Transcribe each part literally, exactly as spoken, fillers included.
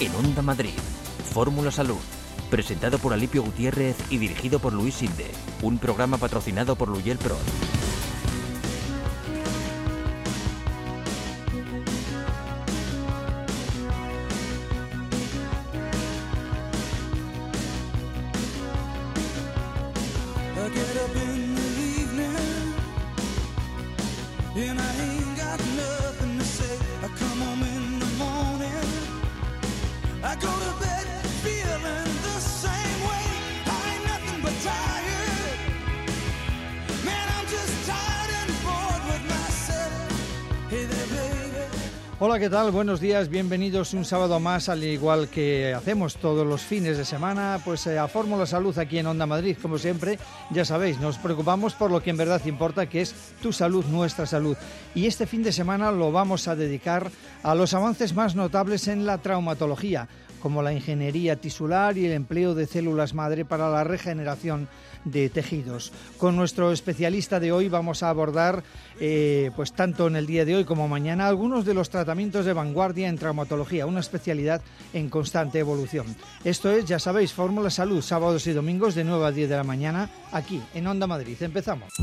En Onda Madrid, Fórmula Salud, presentado por Alipio Gutiérrez y dirigido por Luis Sinde, un programa patrocinado por Luyel Pro. Hola, ¿qué tal? Buenos días, bienvenidos un sábado más, al igual que hacemos todos los fines de semana, pues a Fórmula Salud aquí en Onda Madrid. Como siempre, ya sabéis, nos preocupamos por lo que en verdad importa, que es tu salud, nuestra salud. Y este fin de semana lo vamos a dedicar a los avances más notables en la traumatología, como la ingeniería tisular y el empleo de células madre para la regeneración de tejidos. Con nuestro especialista de hoy vamos a abordar, eh, pues tanto en el día de hoy como mañana, algunos de los tratamientos de vanguardia en traumatología, una especialidad en constante evolución. Esto es, ya sabéis, Fórmula Salud, sábados y domingos de nueve a diez de la mañana, aquí en Onda Madrid. Empezamos.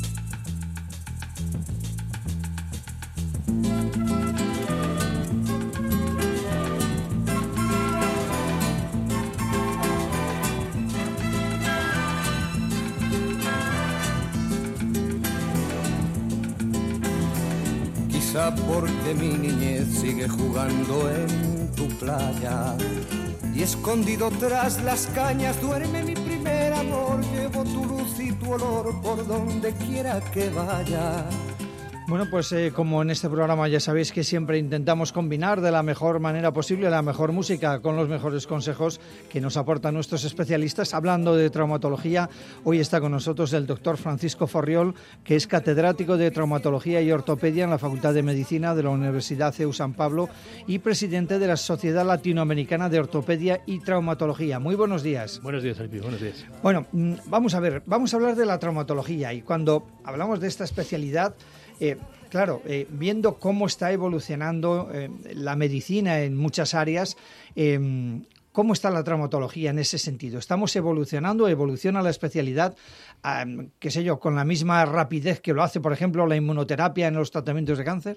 Porque mi niñez sigue jugando en tu playa y escondido tras las cañas duerme mi primer amor. Llevo tu luz y tu olor por donde quiera que vaya. Bueno, pues eh, como en este programa ya sabéis que siempre intentamos combinar de la mejor manera posible la mejor música con los mejores consejos que nos aportan nuestros especialistas. Hablando de traumatología, hoy está con nosotros el doctor Francisco Forriol, que es catedrático de traumatología y ortopedia en la Facultad de Medicina de la Universidad C E U San Pablo y presidente de la Sociedad Latinoamericana de Ortopedia y Traumatología. Muy buenos días. Buenos días, Alpi, buenos días. Bueno, vamos a ver, vamos a hablar de la traumatología, y cuando hablamos de esta especialidad, Eh, claro, eh, viendo cómo está evolucionando eh, la medicina en muchas áreas, eh, ¿cómo está la traumatología en ese sentido? ¿Estamos evolucionando? ¿Evoluciona la especialidad, eh, qué sé yo, con la misma rapidez que lo hace, por ejemplo, la inmunoterapia en los tratamientos de cáncer?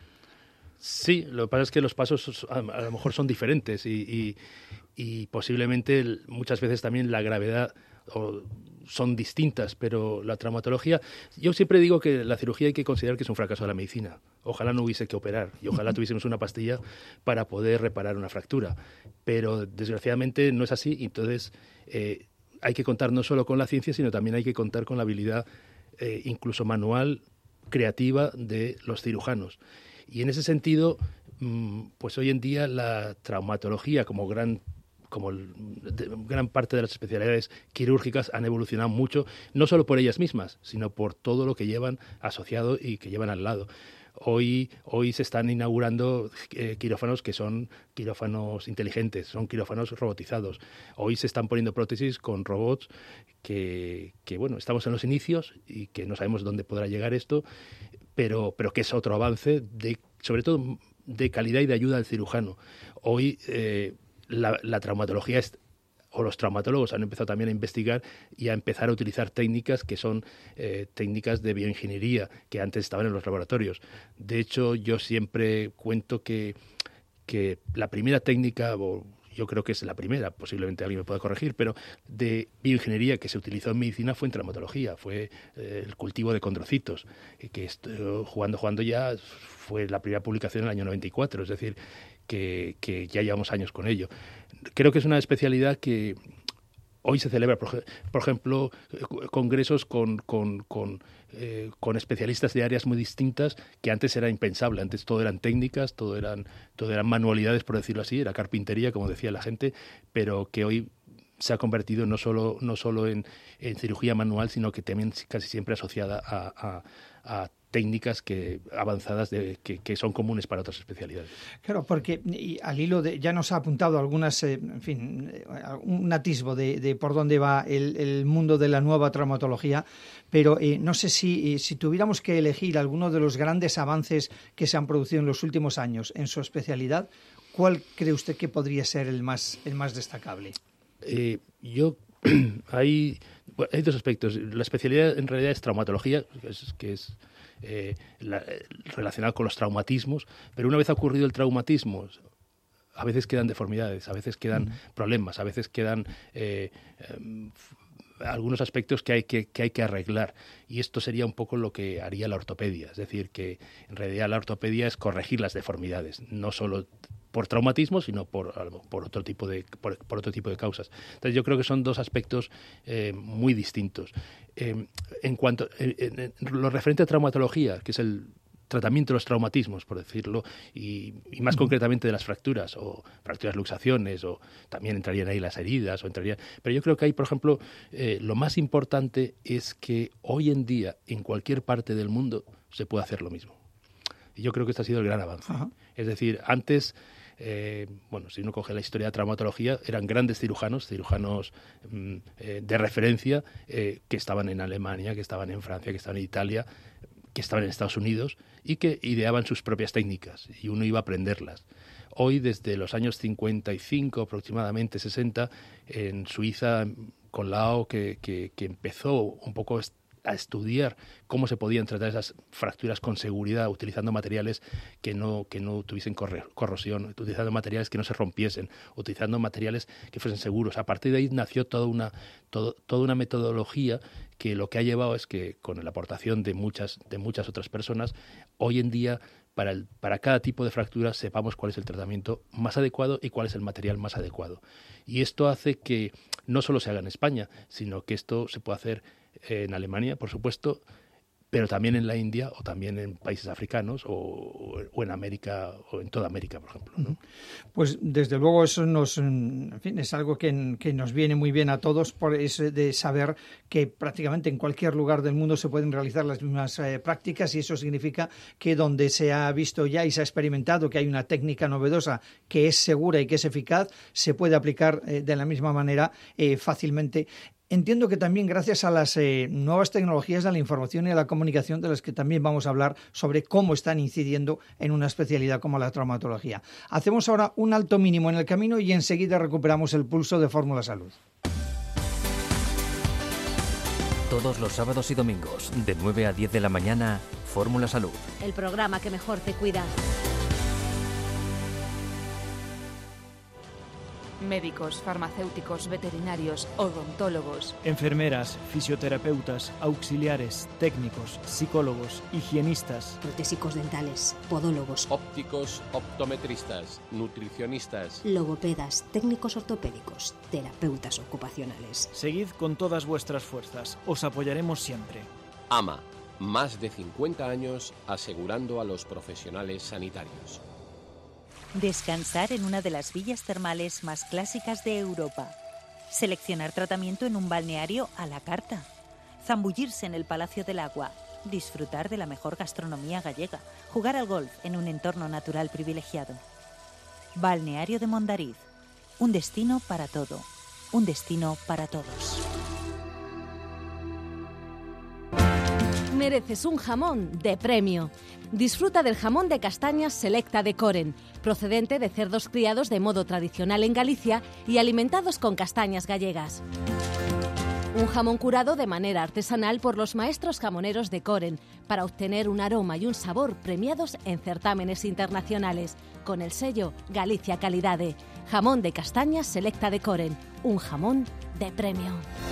Sí, lo que pasa es que los pasos a, a lo mejor son diferentes y, y, y posiblemente muchas veces también la gravedad o, son distintas, pero la traumatología, yo siempre digo que la cirugía hay que considerar que es un fracaso de la medicina. Ojalá no hubiese que operar y ojalá tuviésemos una pastilla para poder reparar una fractura, pero desgraciadamente no es así, y entonces eh, hay que contar no solo con la ciencia, sino también hay que contar con la habilidad eh, incluso manual, creativa de los cirujanos. Y en ese sentido, pues hoy en día la traumatología como gran como el, de, gran parte de las especialidades quirúrgicas han evolucionado mucho, no solo por ellas mismas, sino por todo lo que llevan asociado y que llevan al lado. Hoy, hoy se están inaugurando eh, quirófanos que son quirófanos inteligentes, son quirófanos robotizados. Hoy se están poniendo prótesis con robots que, que bueno, estamos en los inicios y que no sabemos dónde podrá llegar esto, pero, pero que es otro avance, de, sobre todo de calidad y de ayuda al cirujano. Hoy eh, la, la traumatología es... o los traumatólogos han empezado también a investigar y a empezar a utilizar técnicas que son eh, técnicas de bioingeniería que antes estaban en los laboratorios. De hecho, yo siempre cuento que, que la primera técnica, o yo creo que es la primera, posiblemente alguien me pueda corregir, pero de bioingeniería que se utilizó en medicina fue en traumatología, fue eh, el cultivo de condrocitos, eh, que esto, jugando, jugando ya fue la primera publicación en el año noventa y cuatro, es decir, que, que ya llevamos años con ello. Creo que es una especialidad que hoy se celebra, por, por ejemplo, congresos con, con, con, eh, con especialistas de áreas muy distintas que antes era impensable. Antes todo eran técnicas, todo eran, todo eran manualidades, por decirlo así, era carpintería, como decía la gente, pero que hoy se ha convertido no solo, no solo en, en cirugía manual, sino que también casi siempre asociada a, a, a técnicas que avanzadas de, que, que son comunes para otras especialidades. Claro, porque y al hilo de, ya nos ha apuntado algunas, eh, en fin, un atisbo de, de por dónde va el, el mundo de la nueva traumatología, pero eh, no sé si, si tuviéramos que elegir alguno de los grandes avances que se han producido en los últimos años en su especialidad, ¿cuál cree usted que podría ser el más, el más destacable? Eh, yo hay, bueno, hay dos aspectos. La especialidad en realidad es traumatología, que es, que es eh, la, relacionada con los traumatismos, pero una vez ha ocurrido el traumatismo, a veces quedan deformidades, a veces quedan mm. problemas, a veces quedan eh, eh, algunos aspectos que hay que, que hay que arreglar, y esto sería un poco lo que haría la ortopedia, es decir, que en realidad la ortopedia es corregir las deformidades, no solo por traumatismo, sino por, por otro tipo de por, por otro tipo de causas. Entonces yo creo que son dos aspectos eh, muy distintos. Eh, en cuanto en, en lo referente a traumatología, que es el tratamiento de los traumatismos, por decirlo, y, y más concretamente de las fracturas, o fracturas, luxaciones, o también entrarían ahí las heridas, o entraría. Pero yo creo que ahí, por ejemplo, eh, lo más importante es que hoy en día, en cualquier parte del mundo, se puede hacer lo mismo. Y yo creo que este ha sido el gran avance. Ajá. Es decir, antes... Eh, bueno, si uno coge la historia de traumatología, eran grandes cirujanos, cirujanos mm, eh, de referencia, eh, que estaban en Alemania, que estaban en Francia, que estaban en Italia, que estaban en Estados Unidos, y que ideaban sus propias técnicas, y uno iba a aprenderlas. Hoy, desde los años cincuenta y cinco, aproximadamente sesenta, en Suiza, con Lao, que, que, que empezó un poco a estudiar cómo se podían tratar esas fracturas con seguridad, utilizando materiales que no, que no tuviesen corrosión, utilizando materiales que no se rompiesen, utilizando materiales que fuesen seguros. A partir de ahí nació toda una, todo, toda una metodología que lo que ha llevado es que, con la aportación de muchas, de muchas otras personas, hoy en día, para, el, para cada tipo de fractura, sepamos cuál es el tratamiento más adecuado y cuál es el material más adecuado. Y esto hace que no solo se haga en España, sino que esto se pueda hacer en Alemania, por supuesto, pero también en la India, o también en países africanos, o, o en América, o en toda América, por ejemplo, ¿no? Pues desde luego eso nos, en fin, es algo que, que nos viene muy bien a todos, por eso de saber que prácticamente en cualquier lugar del mundo se pueden realizar las mismas eh, prácticas, y eso significa que donde se ha visto ya y se ha experimentado que hay una técnica novedosa que es segura y que es eficaz, se puede aplicar eh, de la misma manera eh, fácilmente. Entiendo que también gracias a las eh, nuevas tecnologías de la información y de la comunicación, de las que también vamos a hablar sobre cómo están incidiendo en una especialidad como la traumatología. Hacemos ahora un alto mínimo en el camino y enseguida recuperamos el pulso de Fórmula Salud. Todos los sábados y domingos, de nueve a diez de la mañana, Fórmula Salud. El programa que mejor te cuida. Médicos, farmacéuticos, veterinarios, odontólogos, enfermeras, fisioterapeutas, auxiliares, técnicos, psicólogos, higienistas, protésicos dentales, podólogos, ópticos, optometristas, nutricionistas, logopedas, técnicos ortopédicos, terapeutas ocupacionales. Seguid con todas vuestras fuerzas, os apoyaremos siempre. A M A, más de cincuenta años asegurando a los profesionales sanitarios. Descansar en una de las villas termales más clásicas de Europa. Seleccionar tratamiento en un balneario a la carta. Zambullirse en el Palacio del Agua. Disfrutar de la mejor gastronomía gallega. Jugar al golf en un entorno natural privilegiado. Balneario de Mondariz. Un destino para todo. Un destino para todos. Mereces un jamón de premio. Disfruta del jamón de castañas Selecta de Coren, procedente de cerdos criados de modo tradicional en Galicia y alimentados con castañas gallegas. Un jamón curado de manera artesanal por los maestros jamoneros de Coren, para obtener un aroma y un sabor premiados en certámenes internacionales, con el sello Galicia Calidade. Jamón de castañas Selecta de Coren, un jamón de premio.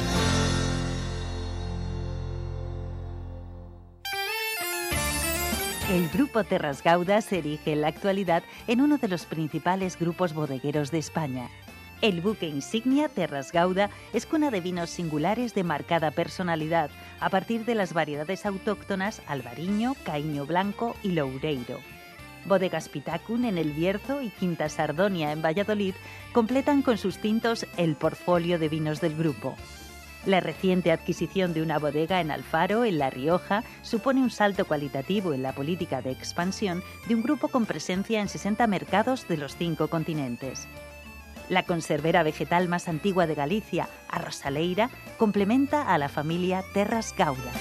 El Grupo Terras Gauda se erige en la actualidad en uno de los principales grupos bodegueros de España. El buque insignia Terras Gauda es cuna de vinos singulares de marcada personalidad, a partir de las variedades autóctonas Albariño, Caíño Blanco y Loureiro. Bodegas Pitacun en El Bierzo y Quinta Sardonia en Valladolid completan con sus tintos el portfolio de vinos del grupo. La reciente adquisición de una bodega en Alfaro, en La Rioja, supone un salto cualitativo en la política de expansión de un grupo con presencia en sesenta mercados de los cinco continentes. La conservera vegetal más antigua de Galicia, Arrosaleira, complementa a la familia Terras Gauda.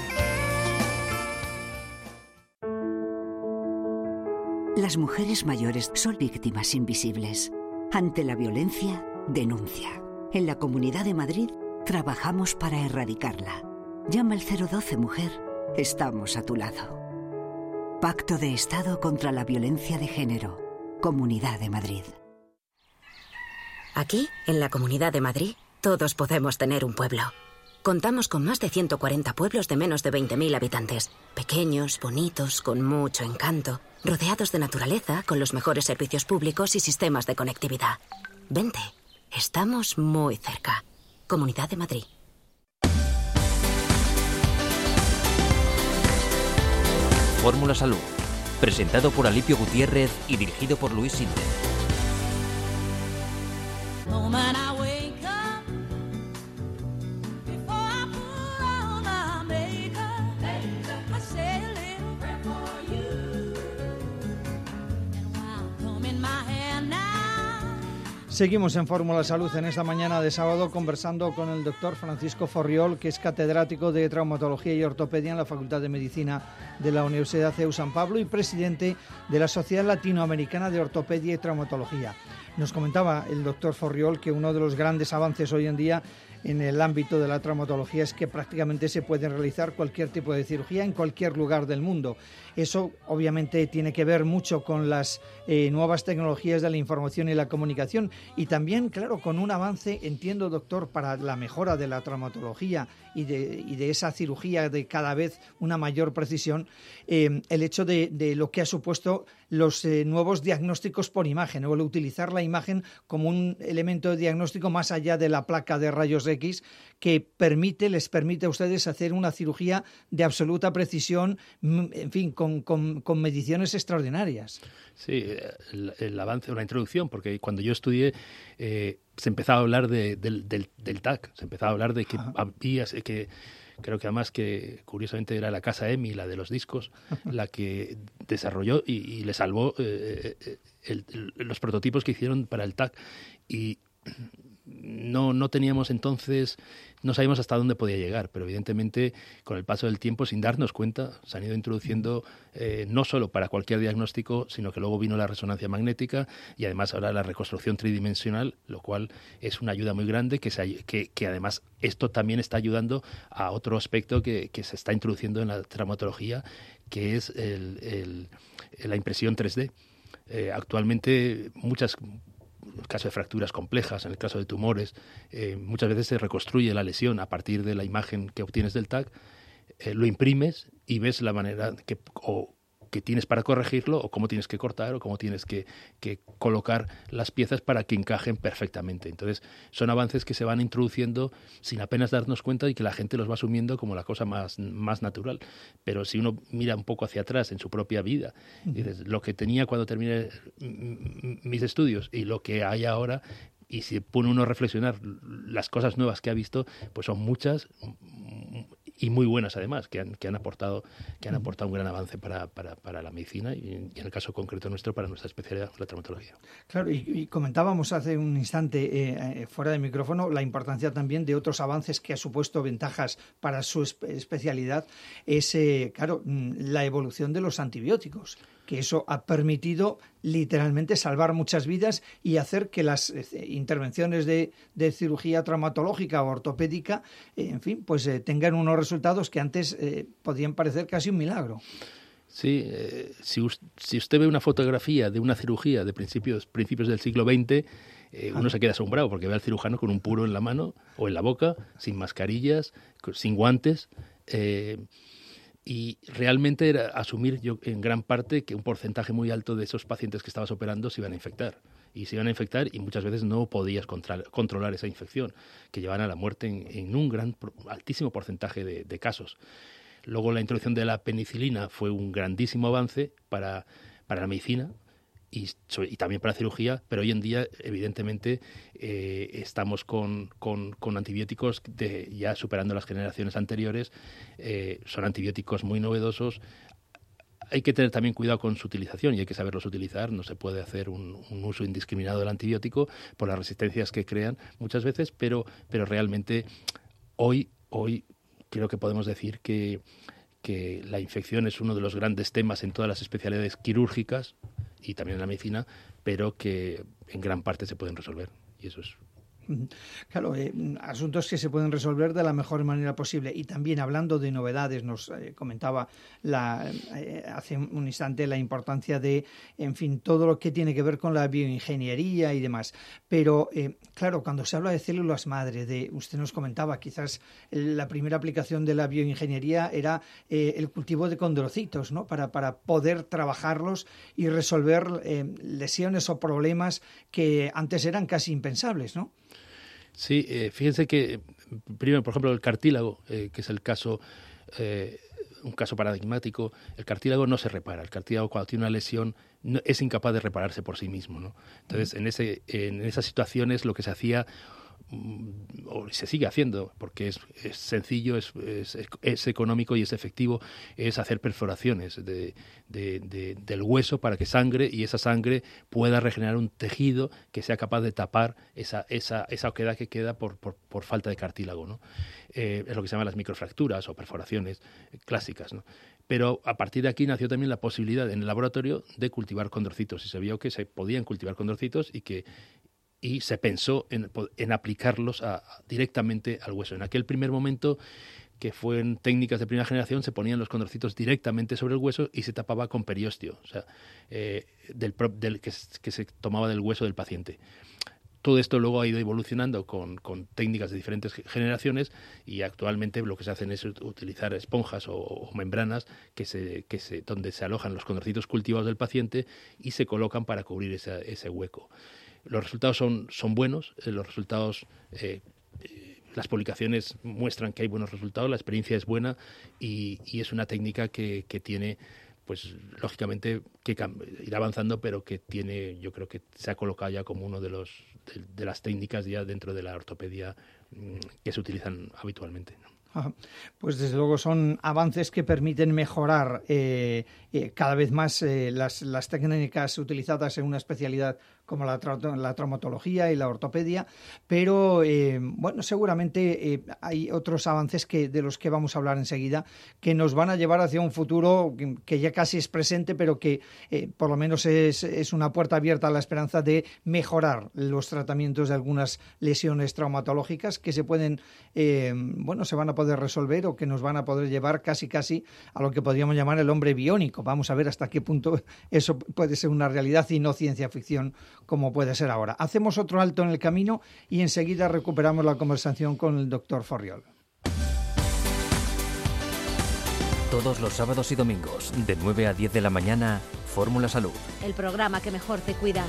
Las mujeres mayores son víctimas invisibles. Ante la violencia, denuncia. En la Comunidad de Madrid, trabajamos para erradicarla. Llama al cero doce Mujer. Estamos a tu lado. Pacto de Estado contra la Violencia de Género. Comunidad de Madrid. Aquí, en la Comunidad de Madrid, todos podemos tener un pueblo. Contamos con más de ciento cuarenta pueblos de menos de veinte mil habitantes. Pequeños, bonitos, con mucho encanto. Rodeados de naturaleza, con los mejores servicios públicos y sistemas de conectividad. Vente, estamos muy cerca. Comunidad de Madrid. Fórmula Salud, presentado por Alipio Gutiérrez y dirigido por Luis Sinde. Seguimos en Fórmula Salud en esta mañana de sábado conversando con el doctor Francisco Forriol, que es catedrático de Traumatología y Ortopedia en la Facultad de Medicina de la Universidad C E U San Pablo y presidente de la Sociedad Latinoamericana de Ortopedia y Traumatología. Nos comentaba el doctor Forriol que uno de los grandes avances hoy en día en el ámbito de la traumatología es que prácticamente se puede realizar cualquier tipo de cirugía en cualquier lugar del mundo. Eso obviamente tiene que ver mucho con las eh, nuevas tecnologías de la información y la comunicación y también, claro, con un avance, entiendo, doctor, para la mejora de la traumatología y de, y de esa cirugía de cada vez una mayor precisión, eh, el hecho de, de lo que ha supuesto los eh, nuevos diagnósticos por imagen o el utilizar la imagen como un elemento de diagnóstico más allá de la placa de rayos X que permite, les permite a ustedes hacer una cirugía de absoluta precisión, en fin, con, con, con mediciones extraordinarias. Sí, el, el avance, una introducción, porque cuando yo estudié eh, se empezaba a hablar de, del, del, del T A C, se empezaba a hablar de que Ajá. había, que creo que además que curiosamente era la casa E M I, la de los discos, la que desarrolló y, y le salvó eh, el, el, los prototipos que hicieron para el T A C y no, no teníamos entonces, no sabíamos hasta dónde podía llegar, pero evidentemente con el paso del tiempo, sin darnos cuenta, se han ido introduciendo eh, no solo para cualquier diagnóstico, sino que luego vino la resonancia magnética y además ahora la reconstrucción tridimensional, lo cual es una ayuda muy grande, que, se, que, que además esto también está ayudando a otro aspecto que, que se está introduciendo en la traumatología, que es el, el, la impresión tres D. Eh, actualmente muchas... En el caso de fracturas complejas, en el caso de tumores, eh, muchas veces se reconstruye la lesión a partir de la imagen que obtienes del T A C, eh, lo imprimes y ves la manera que, o, que tienes para corregirlo o cómo tienes que cortar o cómo tienes que, que colocar las piezas para que encajen perfectamente. Entonces, son avances que se van introduciendo sin apenas darnos cuenta y que la gente los va asumiendo como la cosa más, más natural. Pero si uno mira un poco hacia atrás en su propia vida, uh-huh. y dices, lo que tenía cuando terminé mis estudios y lo que hay ahora, y si pone uno a reflexionar las cosas nuevas que ha visto, pues son muchas y muy buenas además, que han, que han aportado que han aportado un gran avance para, para, para la medicina y, y en el caso concreto nuestro para nuestra especialidad, la traumatología. Claro, y, y comentábamos hace un instante eh, fuera de micrófono la importancia también de otros avances que ha supuesto ventajas para su espe- especialidad, es, eh, claro, la evolución de los antibióticos, que eso ha permitido literalmente salvar muchas vidas y hacer que las eh, intervenciones de, de cirugía traumatológica o ortopédica, eh, en fin, pues eh, tengan unos resultados que antes eh, podían parecer casi un milagro. Sí, eh, si, us- si usted ve una fotografía de una cirugía de principios, principios del siglo veinte, eh, uno se queda asombrado porque ve al cirujano con un puro en la mano o en la boca, sin mascarillas, sin guantes, eh, y realmente era asumir yo en gran parte que un porcentaje muy alto de esos pacientes que estabas operando se iban a infectar. Y se iban a infectar y muchas veces no podías contra- controlar esa infección, que llevaban a la muerte en, en un gran, altísimo porcentaje de, de casos. Luego la introducción de la penicilina fue un grandísimo avance para, para la medicina y, y también para cirugía, pero hoy en día, evidentemente, eh, estamos con, con, con antibióticos de, ya superando las generaciones anteriores. Eh, son antibióticos muy novedosos. Hay que tener también cuidado con su utilización y hay que saberlos utilizar. No se puede hacer un, un uso indiscriminado del antibiótico por las resistencias que crean muchas veces, pero, pero realmente hoy, hoy creo que podemos decir que, que la infección es uno de los grandes temas en todas las especialidades quirúrgicas y también en la medicina, pero que en gran parte se pueden resolver, y eso es... Claro, eh, asuntos que se pueden resolver de la mejor manera posible. Y también hablando de novedades, nos eh, comentaba la, eh, hace un instante la importancia de, en fin, todo lo que tiene que ver con la bioingeniería y demás. Pero, eh, claro, cuando se habla de células madre, de, usted nos comentaba, quizás la primera aplicación de la bioingeniería era eh, el cultivo de condrocitos, ¿no? Para, para poder trabajarlos y resolver eh, lesiones o problemas que antes eran casi impensables, ¿no? Sí, eh, fíjense que, primero, por ejemplo, el cartílago, eh, que es el caso, eh, un caso paradigmático, el cartílago no se repara. El cartílago, cuando tiene una lesión, no, es incapaz de repararse por sí mismo, ¿no? Entonces, en, ese, en esas situaciones lo que se hacía, o se sigue haciendo, porque es, es sencillo, es, es, es económico y es efectivo, es hacer perforaciones de, de, de, del hueso para que sangre y esa sangre pueda regenerar un tejido que sea capaz de tapar esa, esa, esa oquedad que queda por, por, por falta de cartílago, ¿no? Eh, es lo que se llama las microfracturas o perforaciones clásicas, ¿no? Pero a partir de aquí nació también la posibilidad en el laboratorio de cultivar condrocitos y se vio que se podían cultivar condrocitos y que y se pensó en, en aplicarlos a, a, directamente al hueso. En aquel primer momento, que fue en técnicas de primera generación, se ponían los condrocitos directamente sobre el hueso y se tapaba con periósteo, o sea, eh, del, del que, que se tomaba del hueso del paciente. Todo esto luego ha ido evolucionando con, con técnicas de diferentes generaciones y actualmente lo que se hacen es utilizar esponjas o, o membranas que se, que se, donde se alojan los condrocitos cultivados del paciente y se colocan para cubrir esa, ese hueco. Los resultados son, son buenos, eh, los resultados, eh, eh, las publicaciones muestran que hay buenos resultados, la experiencia es buena y, y es una técnica que, que tiene, pues lógicamente, que ir avanzando, pero que tiene, yo creo que se ha colocado ya como uno de los de, de las técnicas ya dentro de la ortopedia mmm, que se utilizan habitualmente, ¿no? Pues desde luego son avances que permiten mejorar eh, eh, cada vez más eh, las, las técnicas utilizadas en una especialidad como la, tra- la traumatología y la ortopedia, pero eh, bueno, seguramente eh, hay otros avances que, de los que vamos a hablar enseguida que nos van a llevar hacia un futuro que, que ya casi es presente, pero que eh, por lo menos es, es una puerta abierta a la esperanza de mejorar los tratamientos de algunas lesiones traumatológicas que se pueden, eh, bueno, se van a poder resolver o que nos van a poder llevar casi casi a lo que podríamos llamar el hombre biónico. Vamos a ver hasta qué punto eso puede ser una realidad y no ciencia ficción como puede ser ahora. Hacemos otro alto en el camino y enseguida recuperamos la conversación con el doctor Forriol. Todos los sábados y domingos, de nueve a diez de la mañana, Fórmula Salud. El programa que mejor te cuida.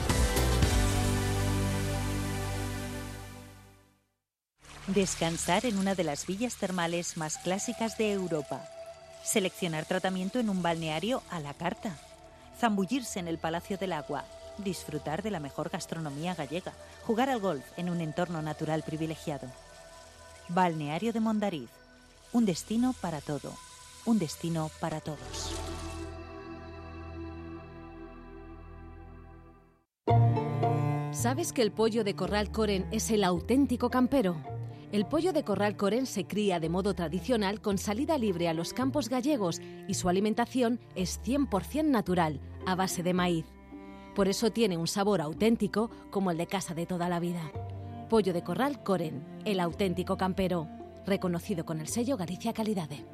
Descansar en una de las villas termales más clásicas de Europa. Seleccionar tratamiento en un balneario a la carta. Zambullirse en el Palacio del Agua. Disfrutar de la mejor gastronomía gallega. Jugar al golf en un entorno natural privilegiado. Balneario de Mondariz. Un destino para todo. Un destino para todos. ¿Sabes que el pollo de Corral Coren es el auténtico campero? El pollo de Corral Coren se cría de modo tradicional con salida libre a los campos gallegos y su alimentación es cien por ciento natural, a base de maíz. Por eso tiene un sabor auténtico como el de casa de toda la vida. Pollo de Corral Coren, el auténtico campero, reconocido con el sello Galicia Calidade.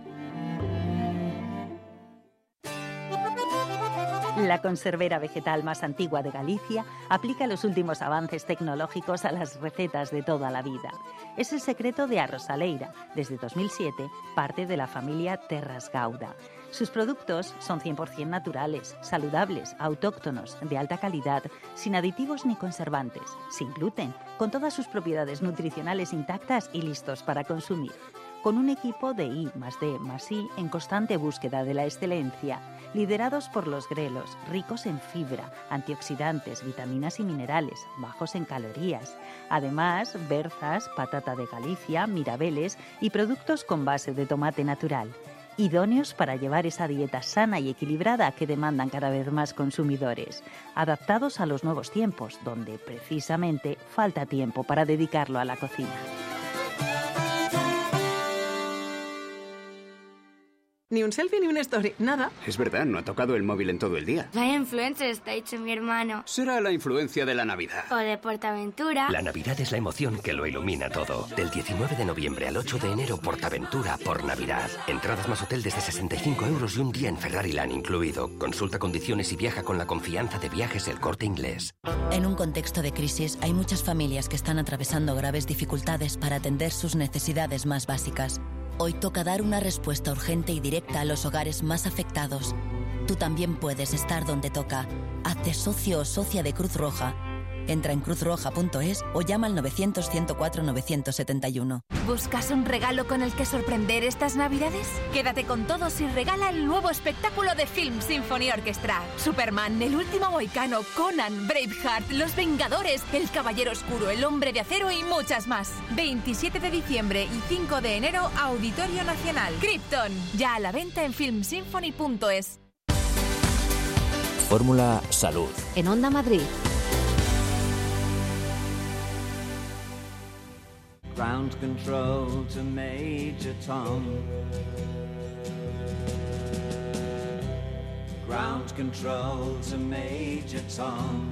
La conservera vegetal más antigua de Galicia aplica los últimos avances tecnológicos a las recetas de toda la vida. Es el secreto de Arrosaleira, desde dos mil siete, parte de la familia Terras Gauda. Sus productos son cien por ciento naturales, saludables, autóctonos, de alta calidad, sin aditivos ni conservantes, sin gluten, con todas sus propiedades nutricionales intactas y listos para consumir. con un equipo de I más D más I en constante búsqueda de la excelencia, liderados por los grelos, ricos en fibra, antioxidantes, vitaminas y minerales, bajos en calorías. Además, berzas, patata de Galicia, mirabeles y productos con base de tomate natural, idóneos para llevar esa dieta sana y equilibrada que demandan cada vez más consumidores, adaptados a los nuevos tiempos, donde precisamente falta tiempo para dedicarlo a la cocina. Ni un selfie ni una story, nada. Es verdad, no ha tocado el móvil en todo el día. Vaya influencer está hecho mi hermano. Será la influencia de la Navidad. O de Portaventura. La Navidad es la emoción que lo ilumina todo. Del diecinueve de noviembre al ocho de enero, Portaventura por Navidad. Entradas más hotel desde sesenta y cinco euros y un día en Ferrari-Land incluido. Consulta condiciones y viaja con la confianza de Viajes El Corte Inglés. En un contexto de crisis, hay muchas familias que están atravesando graves dificultades para atender sus necesidades más básicas. Hoy toca dar una respuesta urgente y directa a los hogares más afectados. Tú también puedes estar donde toca. Hazte socio o socia de Cruz Roja. Entra en cruz roja punto es o llama al novecientos, ciento cuatro, novecientos setenta y uno. ¿Buscas un regalo con el que sorprender estas Navidades? Quédate con todos y regala el nuevo espectáculo de Film Symphony Orchestra. Superman, El último mohicano, Conan, Braveheart, Los Vengadores, El Caballero Oscuro, El Hombre de Acero y muchas más. veintisiete de diciembre y cinco de enero, Auditorio Nacional. Krypton, ya a la venta en film symphony punto es. Fórmula Salud. En Onda Madrid. Ground control to Major Tom. Ground control to Major Tom.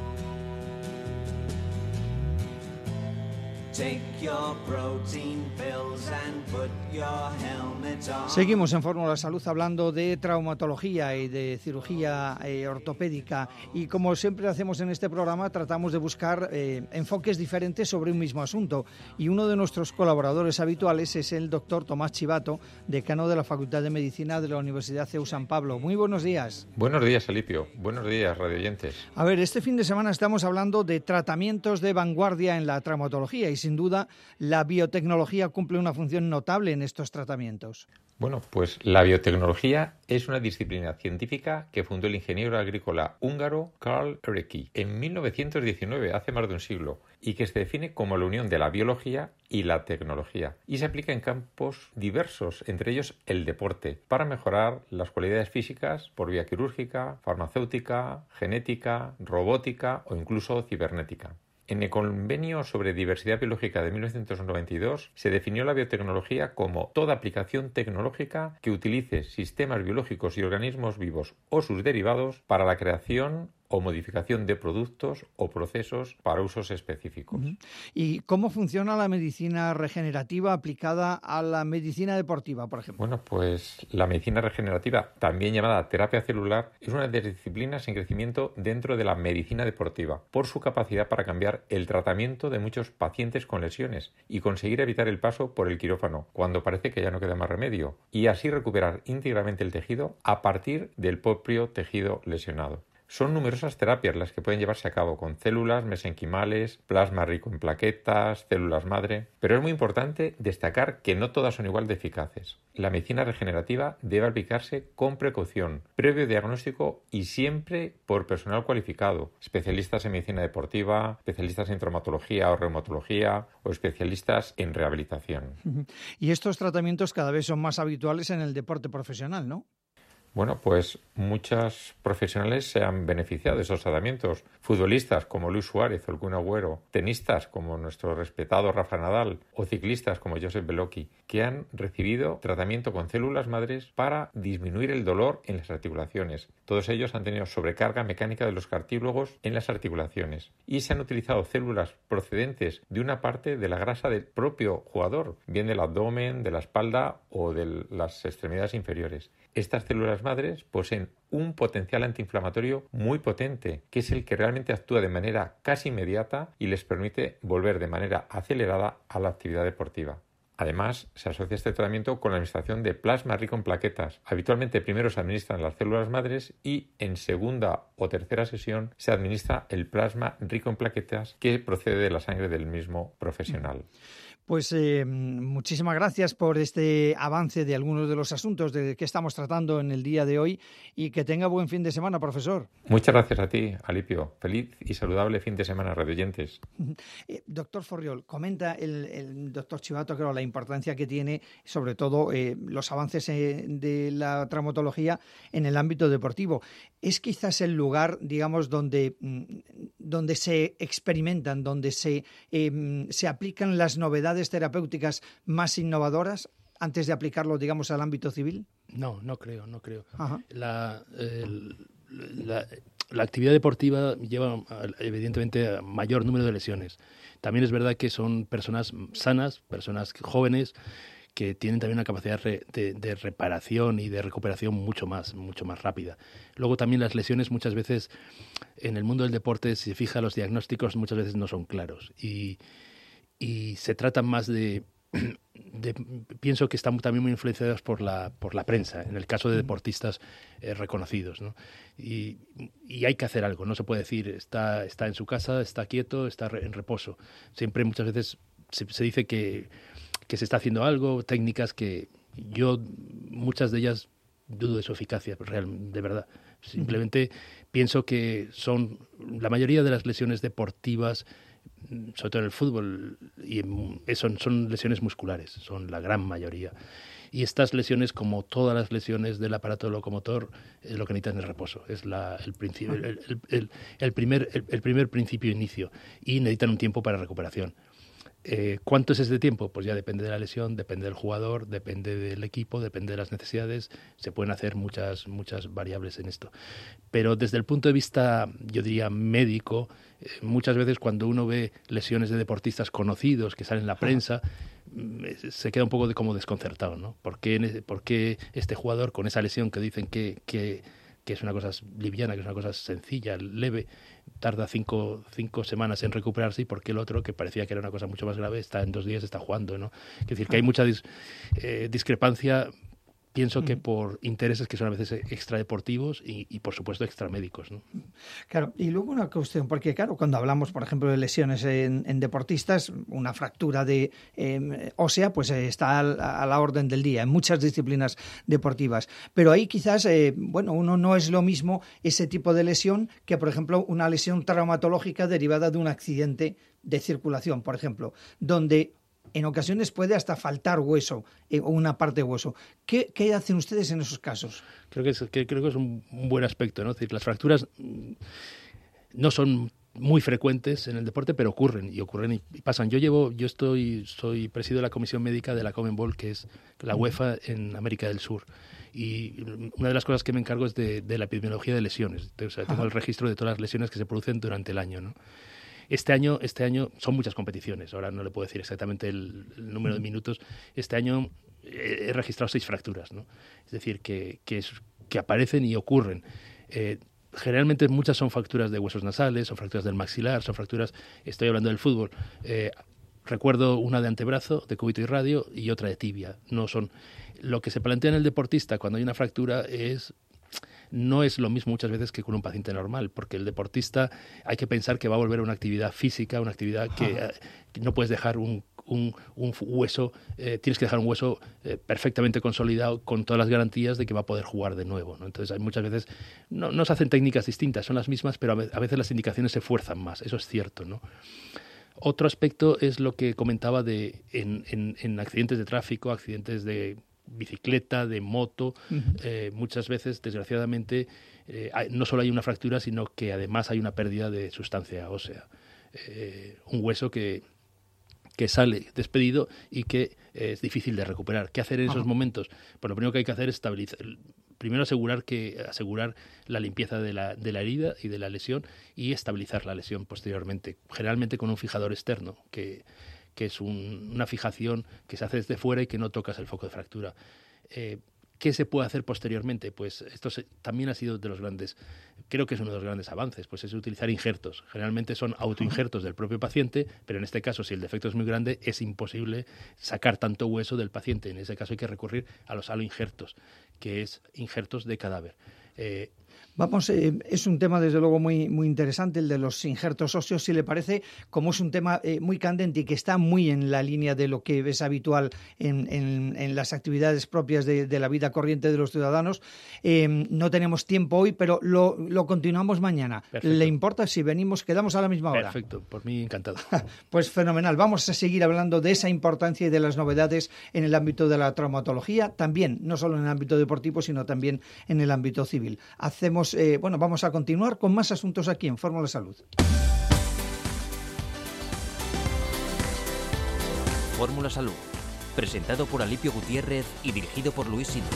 Take your protein pills and put your helmet on. Seguimos en Fórmula Salud hablando de traumatología y de cirugía eh, ortopédica, y como siempre hacemos en este programa tratamos de buscar eh, enfoques diferentes sobre un mismo asunto, y uno de nuestros colaboradores habituales es el doctor Tomás Chivato, decano de la Facultad de Medicina de la Universidad C E U San Pablo. Muy buenos días. Buenos días, Alipio. Buenos días, radioyentes. A ver, este fin de semana estamos hablando de tratamientos de vanguardia en la traumatología, y sin duda la biotecnología cumple una función notable en estos tratamientos. Bueno, pues la biotecnología es una disciplina científica que fundó el ingeniero agrícola húngaro Karl Erecki en mil novecientos diecinueve, hace más de un siglo, y que se define como la unión de la biología y la tecnología, y se aplica en campos diversos, entre ellos el deporte, para mejorar las cualidades físicas por vía quirúrgica, farmacéutica, genética, robótica o incluso cibernética. En el Convenio sobre Diversidad Biológica de mil novecientos noventa y dos se definió la biotecnología como toda aplicación tecnológica que utilice sistemas biológicos y organismos vivos o sus derivados para la creación o modificación de productos o procesos para usos específicos. Uh-huh. ¿Y cómo funciona la medicina regenerativa aplicada a la medicina deportiva, por ejemplo? Bueno, pues la medicina regenerativa, también llamada terapia celular, es una de las disciplinas en crecimiento dentro de la medicina deportiva, por su capacidad para cambiar el tratamiento de muchos pacientes con lesiones y conseguir evitar el paso por el quirófano, cuando parece que ya no queda más remedio, y así recuperar íntegramente el tejido a partir del propio tejido lesionado. Son numerosas terapias las que pueden llevarse a cabo con células mesenquimales, plasma rico en plaquetas, células madre, pero es muy importante destacar que no todas son igual de eficaces. La medicina regenerativa debe aplicarse con precaución, previo diagnóstico y siempre por personal cualificado, especialistas en medicina deportiva, especialistas en traumatología o reumatología o especialistas en rehabilitación. Y estos tratamientos cada vez son más habituales en el deporte profesional, ¿no? Bueno, pues muchos profesionales se han beneficiado de esos tratamientos. Futbolistas como Luis Suárez o el Kun Agüero, tenistas como nuestro respetado Rafa Nadal o ciclistas como Josep Beloki, que han recibido tratamiento con células madres para disminuir el dolor en las articulaciones. Todos ellos han tenido sobrecarga mecánica de los cartílagos en las articulaciones y se han utilizado células procedentes de una parte de la grasa del propio jugador, bien del abdomen, de la espalda o de las extremidades inferiores. Estas células madres poseen un potencial antiinflamatorio muy potente, que es el que realmente actúa de manera casi inmediata y les permite volver de manera acelerada a la actividad deportiva. Además, se asocia este tratamiento con la administración de plasma rico en plaquetas. Habitualmente primero se administran las células madres y en segunda o tercera sesión se administra el plasma rico en plaquetas que procede de la sangre del mismo profesional. Pues eh, muchísimas gracias por este avance de algunos de los asuntos de que estamos tratando en el día de hoy y que tenga buen fin de semana, profesor. Muchas gracias a ti, Alipio. Feliz y saludable fin de semana, radioyentes. Eh, doctor Forriol, comenta el, el doctor Chivato, creo, la importancia que tiene, sobre todo, eh, los avances eh, de la traumatología en el ámbito deportivo. ¿Es quizás el lugar, digamos, donde, donde se experimentan, donde se, eh, se aplican las novedades terapéuticas más innovadoras antes de aplicarlo, digamos, al ámbito civil? No, no creo, no creo. Ajá. La, el, la, la actividad deportiva lleva, evidentemente, a mayor número de lesiones. También es verdad que son personas sanas, personas jóvenes, que tienen también una capacidad de, de reparación y de recuperación mucho más, mucho más rápida. Luego también las lesiones muchas veces, en el mundo del deporte, si se fija, los diagnósticos muchas veces no son claros y, y se tratan más de, de... Pienso que están también muy influenciados por la, por la prensa, en el caso de deportistas eh, reconocidos, ¿no? Y, y hay que hacer algo, no se puede decir, está, está en su casa, está quieto, está en reposo. Siempre, muchas veces, se, se dice que que se está haciendo algo, técnicas que yo, muchas de ellas, dudo de su eficacia, real, de verdad. Simplemente pienso que son, la mayoría de las lesiones deportivas, sobre todo en el fútbol, y en, son, son lesiones musculares, son la gran mayoría. Y estas lesiones, como todas las lesiones del aparato locomotor, es lo que necesitan es reposo. Es la, el, principio, el, el, el, el, primer, el, el primer principio e inicio. Y necesitan un tiempo para recuperación. Eh, ¿Cuánto es ese tiempo? Pues ya depende de la lesión, depende del jugador, depende del equipo, depende de las necesidades. Se pueden hacer muchas, muchas variables en esto. Pero desde el punto de vista, yo diría, médico, eh, muchas veces cuando uno ve lesiones de deportistas conocidos que salen en la prensa, eh, se queda un poco de, como desconcertado, ¿no? ¿Por qué, por qué este jugador con esa lesión que dicen que... que que es una cosa liviana, que es una cosa sencilla, leve, tarda cinco, cinco semanas en recuperarse, y porque el otro, que parecía que era una cosa mucho más grave, está en dos días, está jugando, ¿no? Es decir, que hay mucha dis, eh, discrepancia, pienso que por intereses que son a veces extradeportivos y, y por supuesto extramédicos, ¿no? Claro, y luego una cuestión, porque claro, cuando hablamos, por ejemplo, de lesiones en, en deportistas, una fractura de eh, ósea, pues eh, está a, a la orden del día en muchas disciplinas deportivas. Pero ahí quizás, eh, bueno, uno no es lo mismo ese tipo de lesión que, por ejemplo, una lesión traumatológica derivada de un accidente de circulación, por ejemplo, donde en ocasiones puede hasta faltar hueso eh, o una parte de hueso. ¿Qué, ¿Qué hacen ustedes en esos casos? Creo que es, que, creo que es un, un buen aspecto, ¿no? Es decir, las fracturas no son muy frecuentes en el deporte, pero ocurren y ocurren y, y pasan. Yo llevo, yo estoy, soy presido de la comisión médica de la CONMEBOL, que es la UEFA en América del Sur. Y una de las cosas que me encargo es de, de la epidemiología de lesiones. O sea, tengo el registro de todas las lesiones que se producen durante el año, ¿no? Este año, este año son muchas competiciones, ahora no le puedo decir exactamente el, el número de minutos. Este año he, he registrado seis fracturas, ¿no? Es decir, que, que, es, que aparecen y ocurren. Eh, generalmente muchas son fracturas de huesos nasales, son fracturas del maxilar, son fracturas, estoy hablando del fútbol, eh, recuerdo una de antebrazo, de cúbito y radio, y otra de tibia. No son, lo que se plantea en el deportista cuando hay una fractura es... no es lo mismo muchas veces que con un paciente normal, porque el deportista hay que pensar que va a volver a una actividad física, una actividad que, eh, que no puedes dejar un, un, un hueso, eh, tienes que dejar un hueso eh, perfectamente consolidado con todas las garantías de que va a poder jugar de nuevo, ¿no? Entonces hay muchas veces, no, no se hacen técnicas distintas, son las mismas, pero a veces las indicaciones se fuerzan más, eso es cierto, ¿no? Otro aspecto es lo que comentaba de en, en, en accidentes de tráfico, accidentes de bicicleta, de moto, uh-huh. eh, muchas veces, desgraciadamente, eh, hay, no solo hay una fractura, sino que además hay una pérdida de sustancia ósea. Eh, un hueso que, que sale despedido y que eh, es difícil de recuperar. ¿Qué hacer en uh-huh. esos momentos? Pues lo primero que hay que hacer es estabilizar. Primero asegurar que asegurar la limpieza de la, de la herida y de la lesión y estabilizar la lesión posteriormente, generalmente con un fijador externo, que que es un, una fijación que se hace desde fuera y que no tocas el foco de fractura. Eh, ¿Qué se puede hacer posteriormente? Pues esto se, también ha sido de los grandes, creo que es uno de los grandes avances, pues es utilizar injertos. Generalmente son autoinjertos del propio paciente, pero en este caso, si el defecto es muy grande, es imposible sacar tanto hueso del paciente. En ese caso hay que recurrir a los aloinjertos, que es injertos de cadáver. Eh, Vamos, eh, es un tema desde luego muy, muy interesante el de los injertos óseos, si le parece, como es un tema eh, muy candente y que está muy en la línea de lo que es habitual en, en, en las actividades propias de, de la vida corriente de los ciudadanos. Eh, no tenemos tiempo hoy, pero lo, lo continuamos mañana. Perfecto. ¿Le importa si venimos, quedamos a la misma hora? Perfecto, por mí encantado. Pues fenomenal, vamos a seguir hablando de esa importancia y de las novedades en el ámbito de la traumatología, también, no solo en el ámbito deportivo, sino también en el ámbito civil. Hacemos Eh, bueno, vamos a continuar con más asuntos aquí en Fórmula Salud. Fórmula Salud, presentado por Alipio Gutiérrez y dirigido por Luis Sinde.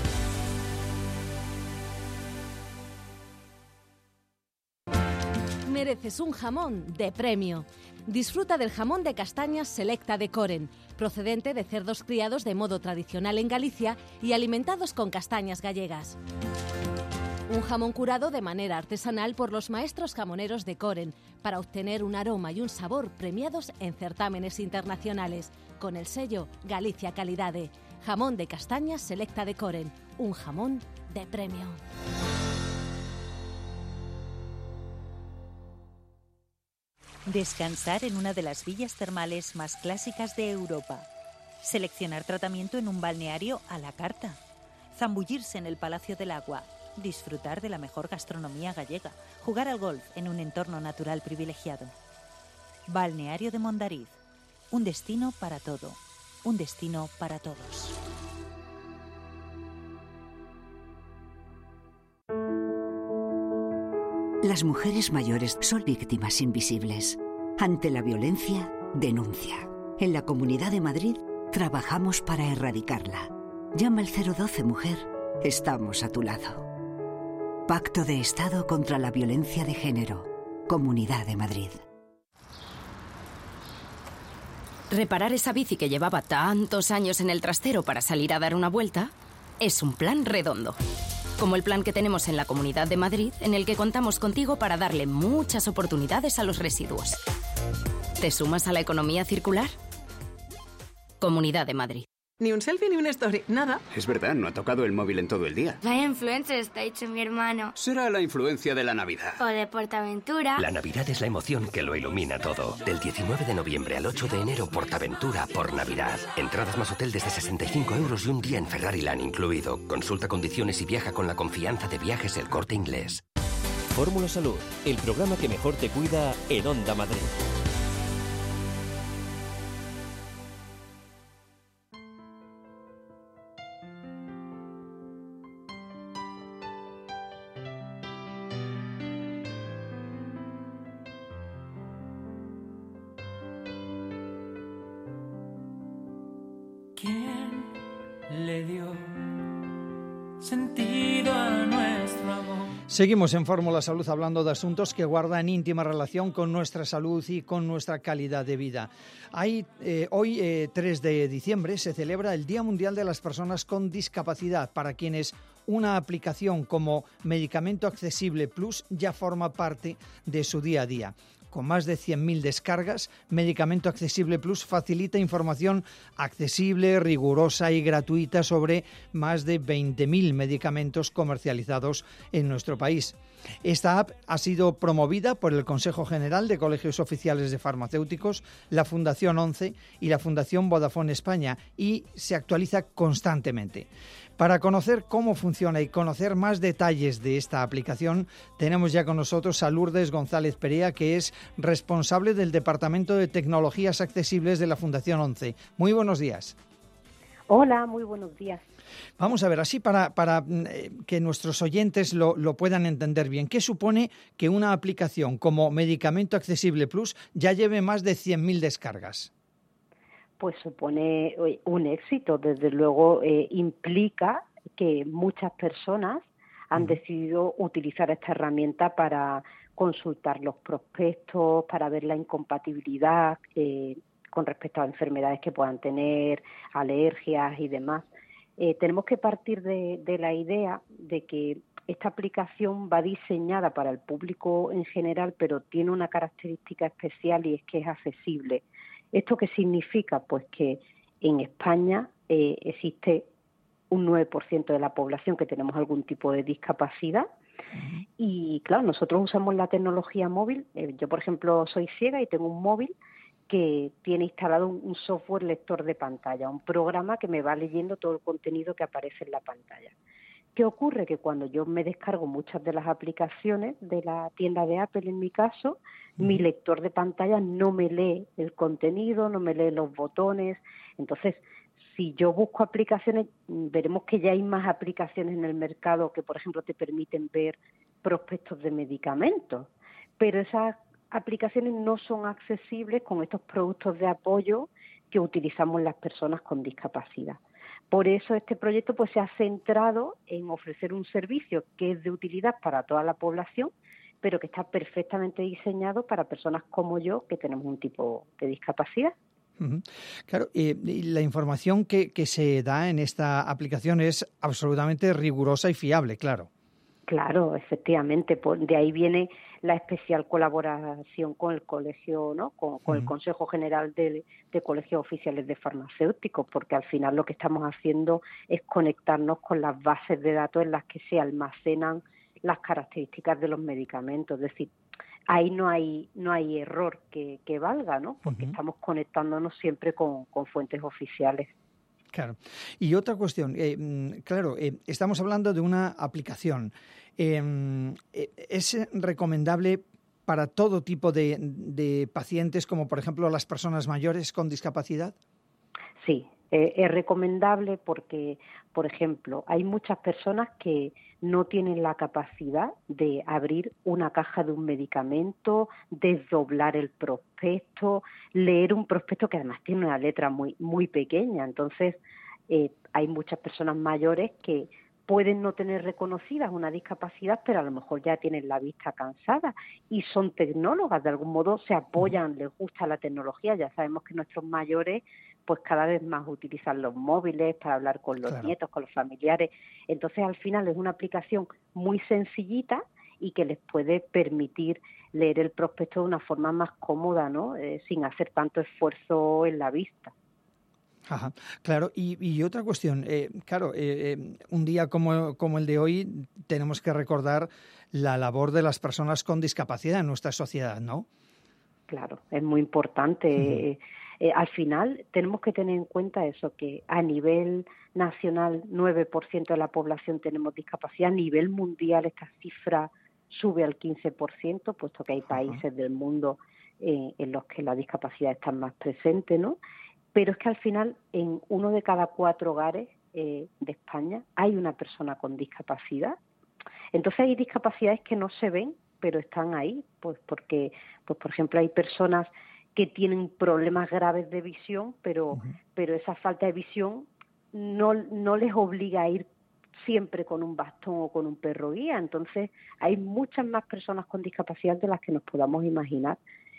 Mereces un jamón de premio. Disfruta del jamón de castañas Selecta de Coren, procedente de cerdos criados de modo tradicional en Galicia y alimentados con castañas gallegas. Un jamón curado de manera artesanal por los maestros jamoneros de Coren para obtener un aroma y un sabor premiados en certámenes internacionales con el sello Galicia Calidade. Jamón de castañas Selecta de Coren, un jamón de premio. Descansar en una de las villas termales más clásicas de Europa. Seleccionar tratamiento en un balneario a la carta. Zambullirse en el Palacio del Agua. Disfrutar de la mejor gastronomía gallega, jugar al golf en un entorno natural privilegiado. Balneario de Mondariz, un destino para todo, un destino para todos. Las mujeres mayores son víctimas invisibles. Ante la violencia, denuncia. En la Comunidad de Madrid trabajamos para erradicarla. Llama al cero doce Mujer. Estamos a tu lado. Pacto de Estado contra la Violencia de Género. Comunidad de Madrid. Reparar esa bici que llevaba tantos años en el trastero para salir a dar una vuelta es un plan redondo. Como el plan que tenemos en la Comunidad de Madrid, en el que contamos contigo para darle muchas oportunidades a los residuos. ¿Te sumas a la economía circular? Comunidad de Madrid. Ni un selfie ni una story, nada. Es verdad, no ha tocado el móvil en todo el día. Vaya influencer está hecho mi hermano. Será la influencia de la Navidad. O de Portaventura. La Navidad es la emoción que lo ilumina todo. Del diecinueve de noviembre al ocho de enero, Portaventura por Navidad. Entradas más hotel desde sesenta y cinco euros y un día en Ferrari Land incluido. Consulta condiciones y viaja con la confianza de Viajes El Corte Inglés. Fórmula Salud, el programa que mejor te cuida en Onda Madrid. ¿Quién le dio sentido a nuestro amor? Seguimos en Fórmula Salud hablando de asuntos que guardan íntima relación con nuestra salud y con nuestra calidad de vida. Hay, eh, hoy, eh, tres de diciembre, se celebra el Día Mundial de las Personas con Discapacidad, para quienes una aplicación como Medicamento Accesible Plus ya forma parte de su día a día. Con más de cien mil descargas, Medicamento Accesible Plus facilita información accesible, rigurosa y gratuita sobre más de veinte mil medicamentos comercializados en nuestro país. Esta app ha sido promovida por el Consejo General de Colegios Oficiales de Farmacéuticos, la Fundación ONCE y la Fundación Vodafone España, y se actualiza constantemente. Para conocer cómo funciona y conocer más detalles de esta aplicación, tenemos ya con nosotros a Lourdes González Perea, que es responsable del Departamento de Tecnologías Accesibles de la Fundación ONCE. Muy buenos días. Hola, muy buenos días. Vamos a ver, así para, para eh, que nuestros oyentes lo, lo puedan entender bien, ¿qué supone que una aplicación como Medicamento Accesible Plus ya lleve más de cien mil descargas? Pues supone un éxito, desde luego eh, implica que muchas personas han decidido utilizar esta herramienta para consultar los prospectos, para ver la incompatibilidad eh, con respecto a enfermedades que puedan tener, alergias y demás. eh, tenemos que partir de, de la idea de que esta aplicación va diseñada para el público en general, pero tiene una característica especial y es que es accesible. ¿Esto qué significa? Pues que en España eh, existe un nueve por ciento de la población que tenemos algún tipo de discapacidad. Y claro, nosotros usamos la tecnología móvil. Eh, yo, por ejemplo, soy ciega y tengo un móvil que tiene instalado un, un software lector de pantalla, un programa que me va leyendo todo el contenido que aparece en la pantalla. ¿Qué ocurre? Que cuando yo me descargo muchas de las aplicaciones de la tienda de Apple, en mi caso, uh-huh. mi lector de pantalla no me lee el contenido, no me lee los botones. Entonces, si yo busco aplicaciones, veremos que ya hay más aplicaciones en el mercado que, por ejemplo, te permiten ver prospectos de medicamentos, pero esas aplicaciones no son accesibles con estos productos de apoyo que utilizamos las personas con discapacidad. Por eso este proyecto pues se ha centrado en ofrecer un servicio que es de utilidad para toda la población, pero que está perfectamente diseñado para personas como yo que tenemos un tipo de discapacidad. Uh-huh. Claro, eh, la información que, que se da en esta aplicación es absolutamente rigurosa y fiable, claro. Claro, efectivamente, de ahí viene la especial colaboración con el colegio, ¿no? Con, con uh-huh. el Consejo General de, de Colegios Oficiales de Farmacéuticos, porque al final lo que estamos haciendo es conectarnos con las bases de datos en las que se almacenan las características de los medicamentos. Es decir, ahí no hay no hay error que, que valga, ¿no? Porque uh-huh. estamos conectándonos siempre con, con fuentes oficiales. Claro. Y otra cuestión, eh, claro, eh, estamos hablando de una aplicación. Eh, ¿Es recomendable para todo tipo de, de pacientes, como por ejemplo las personas mayores con discapacidad? Sí, eh, es recomendable porque, por ejemplo, hay muchas personas que no tienen la capacidad de abrir una caja de un medicamento, desdoblar el prospecto, leer un prospecto que además tiene una letra muy muy pequeña. Entonces, eh, hay muchas personas mayores que pueden no tener reconocidas una discapacidad, pero a lo mejor ya tienen la vista cansada y son tecnólogas, de algún modo se apoyan, les gusta la tecnología. Ya sabemos que nuestros mayores pues cada vez más utilizan los móviles para hablar con los claro. nietos, con los familiares. Entonces, al final es una aplicación muy sencillita y que les puede permitir leer el prospecto de una forma más cómoda, ¿no? Eh, sin hacer tanto esfuerzo en la vista. Ajá, claro. Y, y otra cuestión, eh, claro, eh, eh, un día como, como el de hoy tenemos que recordar la labor de las personas con discapacidad en nuestra sociedad, ¿no? Claro, es muy importante. Uh-huh. Eh, eh, al final tenemos que tener en cuenta eso, que a nivel nacional nueve por ciento de la población tenemos discapacidad, a nivel mundial esta cifra sube al quince por ciento, puesto que hay países uh-huh. del mundo eh, en los que la discapacidad está más presente, ¿no? Pero es que al final en uno de cada cuatro hogares eh, de España hay una persona con discapacidad. Entonces hay discapacidades que no se ven, pero están ahí, pues porque, pues por ejemplo, hay personas que tienen problemas graves de visión, pero, uh-huh. pero esa falta de visión no, no les obliga a ir siempre con un bastón o con un perro guía. Entonces hay muchas más personas con discapacidad de las que nos podamos imaginar.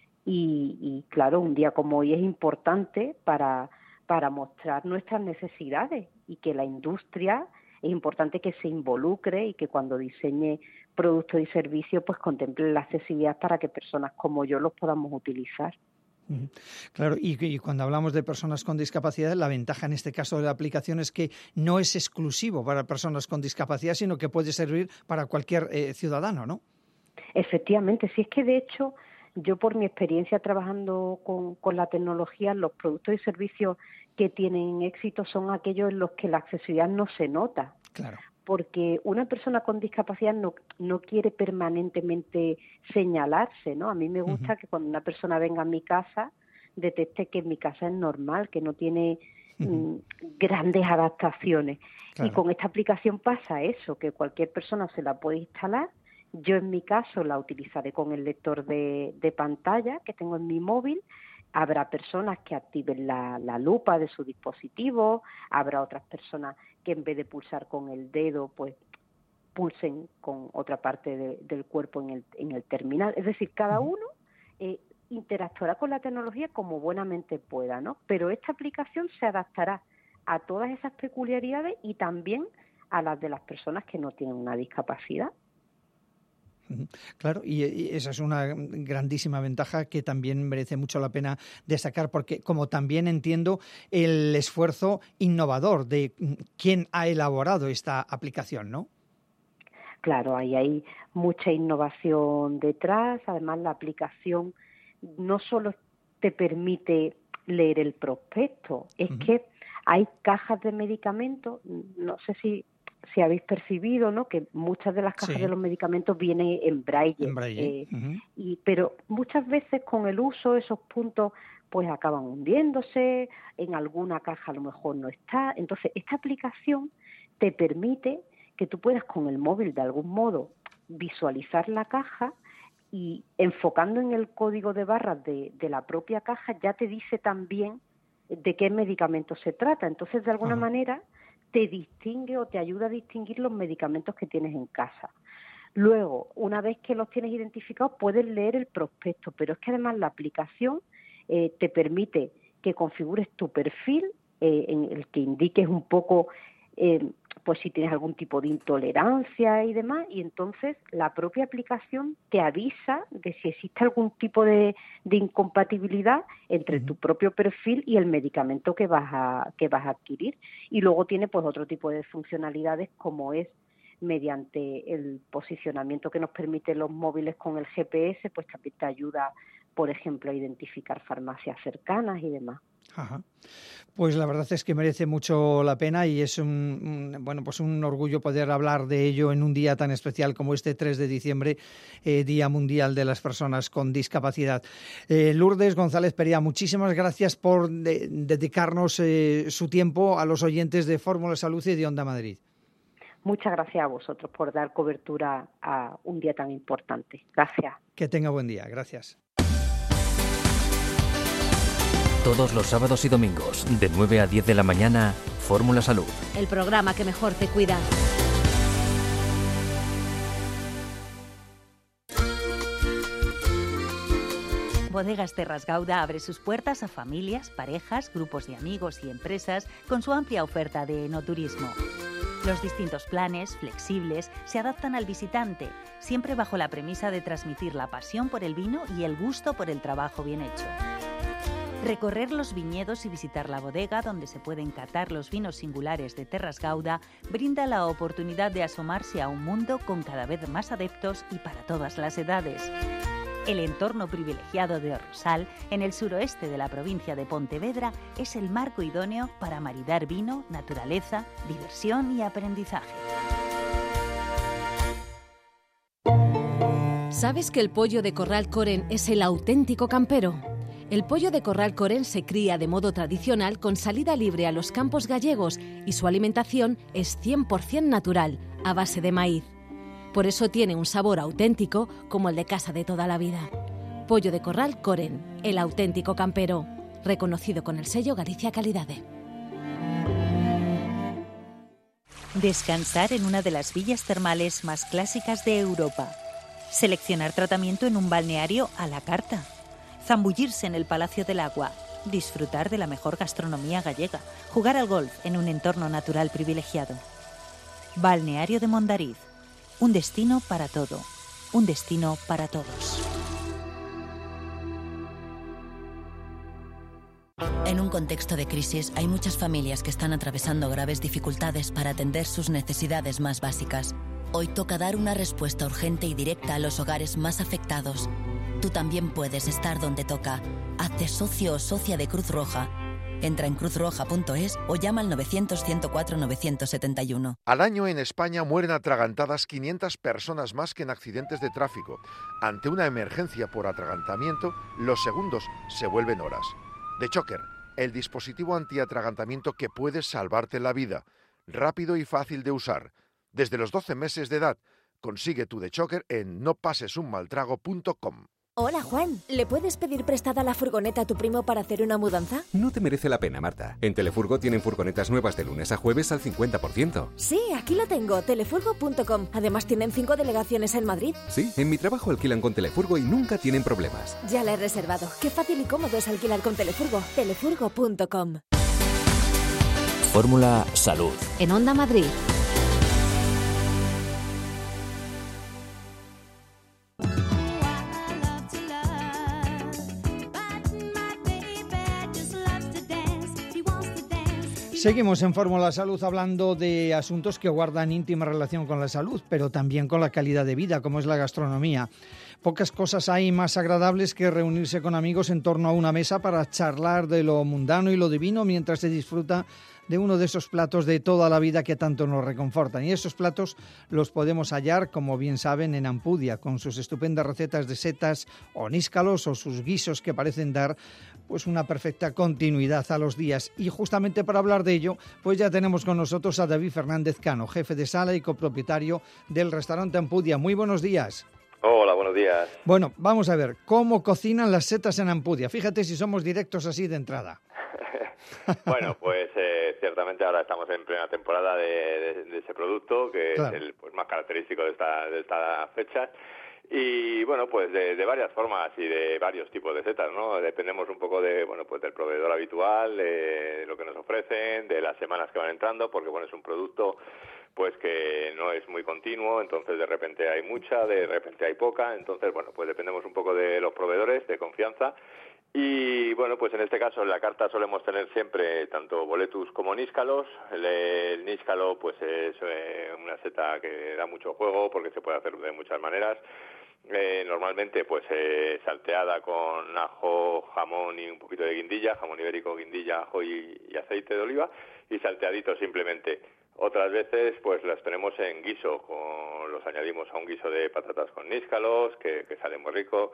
Y, y claro, un día como hoy es importante para, para mostrar nuestras necesidades y que la industria es importante que se involucre y que cuando diseñe productos y servicios pues contemple la accesibilidad para que personas como yo los podamos utilizar. Claro, y, y cuando hablamos de personas con discapacidad, la ventaja en este caso de la aplicación es que no es exclusivo para personas con discapacidad, sino que puede servir para cualquier eh, ciudadano, ¿no? Efectivamente, si es que de hecho yo por mi experiencia trabajando con, con la tecnología, los productos y servicios que tienen éxito son aquellos en los que la accesibilidad no se nota. Claro. Porque una persona con discapacidad no, no quiere permanentemente señalarse, ¿no? A mí me gusta uh-huh. que cuando una persona venga a mi casa detecte que mi casa es normal, que no tiene uh-huh. mm, grandes adaptaciones. Claro. Y con esta aplicación pasa eso, que cualquier persona se la puede instalar. Yo en mi caso la utilizaré con el lector de, de pantalla que tengo en mi móvil. Habrá personas que activen la, la lupa de su dispositivo, habrá otras personas que en vez de pulsar con el dedo, pues pulsen con otra parte de, del cuerpo en el, en el terminal. Es decir, cada uno eh, interactuará con la tecnología como buenamente pueda, ¿no? Pero esta aplicación se adaptará a todas esas peculiaridades y también a las de las personas que no tienen una discapacidad. Claro, y esa es una grandísima ventaja que también merece mucho la pena destacar, porque como también entiendo el esfuerzo innovador de quien ha elaborado esta aplicación, ¿no? Claro, ahí hay mucha innovación detrás. Además, la aplicación no solo te permite leer el prospecto, es uh-huh. que hay cajas de medicamentos, no sé si si habéis percibido, ¿no?, que muchas de las cajas sí. de los medicamentos vienen en braille, en braille. Eh, uh-huh. y, pero muchas veces con el uso esos puntos pues acaban hundiéndose, en alguna caja a lo mejor no está. Entonces, esta aplicación te permite que tú puedas con el móvil de algún modo visualizar la caja y enfocando en el código de barras de, de la propia caja ya te dice también de qué medicamento se trata. Entonces, de alguna uh-huh. manera te distingue o te ayuda a distinguir los medicamentos que tienes en casa. Luego, una vez que los tienes identificados, puedes leer el prospecto, pero es que además la aplicación eh, te permite que configures tu perfil, eh, en el que indiques un poco eh, pues si tienes algún tipo de intolerancia y demás, y entonces la propia aplicación te avisa de si existe algún tipo de, de incompatibilidad entre uh-huh. tu propio perfil y el medicamento que vas a que vas a adquirir. Y luego tiene pues otro tipo de funcionalidades, como es mediante el posicionamiento que nos permiten los móviles con el G P S, pues también te ayuda, por ejemplo, a identificar farmacias cercanas y demás. Ajá. Pues la verdad es que merece mucho la pena y es un, un bueno pues un orgullo poder hablar de ello en un día tan especial como este tres de diciembre, eh, Día Mundial de las Personas con Discapacidad. Eh, Lourdes González Perea, muchísimas gracias por de, dedicarnos eh, su tiempo a los oyentes de Fórmula Salud y de Onda Madrid. Muchas gracias a vosotros por dar cobertura a un día tan importante. Gracias. Que tenga buen día. Gracias. Todos los sábados y domingos, de nueve a diez de la mañana, Fórmula Salud. El programa que mejor te cuida. Bodegas Terras Gauda abre sus puertas a familias, parejas, grupos de amigos y empresas con su amplia oferta de enoturismo. Los distintos planes, flexibles, se adaptan al visitante, siempre bajo la premisa de transmitir la pasión por el vino y el gusto por el trabajo bien hecho. Recorrer los viñedos y visitar la bodega donde se pueden catar los vinos singulares de Terras Gauda brinda la oportunidad de asomarse a un mundo con cada vez más adeptos y para todas las edades. El entorno privilegiado de Rosal, en el suroeste de la provincia de Pontevedra, es el marco idóneo para maridar vino, naturaleza, diversión y aprendizaje. ¿Sabes que el pollo de Corral Coren es el auténtico campero? El pollo de Corral Coren se cría de modo tradicional con salida libre a los campos gallegos y su alimentación es cien por ciento natural, a base de maíz. Por eso tiene un sabor auténtico como el de casa de toda la vida. Pollo de Corral Coren, el auténtico campero, reconocido con el sello Galicia Calidade. Descansar en una de las villas termales más clásicas de Europa. Seleccionar tratamiento en un balneario a la carta. Zambullirse en el Palacio del Agua, disfrutar de la mejor gastronomía gallega, jugar al golf en un entorno natural privilegiado. Balneario de Mondariz, un destino para todo, un destino para todos. En un contexto de crisis hay muchas familias que están atravesando graves dificultades para atender sus necesidades más básicas. Hoy toca dar una respuesta urgente y directa a los hogares más afectados. Tú también puedes estar donde toca. Hazte socio o socia de Cruz Roja. Entra en cruz roja punto es o llama al novecientos, ciento cuatro, novecientos setenta y uno. Al año en España mueren atragantadas quinientas personas más que en accidentes de tráfico. Ante una emergencia por atragantamiento, los segundos se vuelven horas. The Choker, el dispositivo antiatragantamiento que puede salvarte la vida. Rápido y fácil de usar. Desde los doce meses de edad, consigue tu The Choker en no pases un mal trago punto com. Hola Juan, ¿le puedes pedir prestada la furgoneta a tu primo para hacer una mudanza? No te merece la pena, Marta. En Telefurgo tienen furgonetas nuevas de lunes a jueves al cincuenta por ciento. Sí, aquí lo tengo, telefurgo punto com. Además tienen cinco delegaciones en Madrid. Sí, en mi trabajo alquilan con Telefurgo y nunca tienen problemas. Ya la he reservado. Qué fácil y cómodo es alquilar con Telefurgo. telefurgo punto com. Fórmula Salud. En Onda Madrid. Seguimos en Fórmula Salud hablando de asuntos que guardan íntima relación con la salud, pero también con la calidad de vida, como es la gastronomía. Pocas cosas hay más agradables que reunirse con amigos en torno a una mesa para charlar de lo mundano y lo divino mientras se disfruta de uno de esos platos de toda la vida que tanto nos reconfortan. Y esos platos los podemos hallar, como bien saben, en Ampudia, con sus estupendas recetas de setas o níscalos o sus guisos que parecen dar pues una perfecta continuidad a los días. Y justamente para hablar de ello, pues ya tenemos con nosotros a David Fernández Cano, jefe de sala y copropietario del restaurante Ampudia. Muy buenos días. Hola, buenos días. Bueno, vamos a ver, ¿cómo cocinan las setas en Ampudia? Fíjate si somos directos así de entrada. Bueno, pues eh, ciertamente ahora estamos en plena temporada de, de, de ese producto, que claro. es el pues, más característico de esta, de esta fecha. Y bueno, pues de, de varias formas y de varios tipos de setas, ¿no? Dependemos un poco de, bueno, pues del proveedor habitual, de lo que nos ofrecen, de las semanas que van entrando, porque bueno, es un producto pues que no es muy continuo, entonces de repente hay mucha, de repente hay poca, entonces bueno, pues dependemos un poco de los proveedores, de confianza. Y bueno, pues en este caso en la carta solemos tener siempre tanto boletus como níscalos. El, el níscalo pues es eh, una seta que da mucho juego porque se puede hacer de muchas maneras. Eh, normalmente pues eh, salteada con ajo, jamón y un poquito de guindilla, jamón ibérico, guindilla, ajo y, y aceite de oliva, y salteadito simplemente. Otras veces pues las tenemos en guiso, con, los añadimos a un guiso de patatas con níscalos, que, que sale muy rico.